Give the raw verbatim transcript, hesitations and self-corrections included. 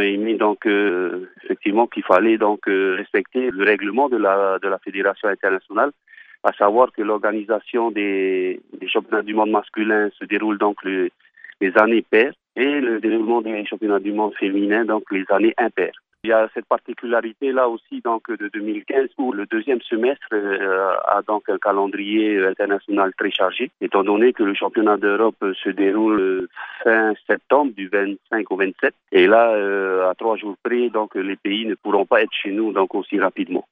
émis donc euh, effectivement qu'il fallait donc euh, respecter le règlement de la de la fédération internationale, à savoir que l'organisation des, des championnats du monde masculin se déroule donc le, les années paires et le déroulement des championnats du monde féminin donc les années impaires. Il y a cette particularité-là aussi donc de deux mille quinze où le deuxième semestre euh, a donc un calendrier international très chargé, étant donné que le championnat d'Europe se déroule fin septembre du vingt-cinq au vingt-sept. Et là, euh, à trois jours près, donc les pays ne pourront pas être chez nous donc aussi rapidement.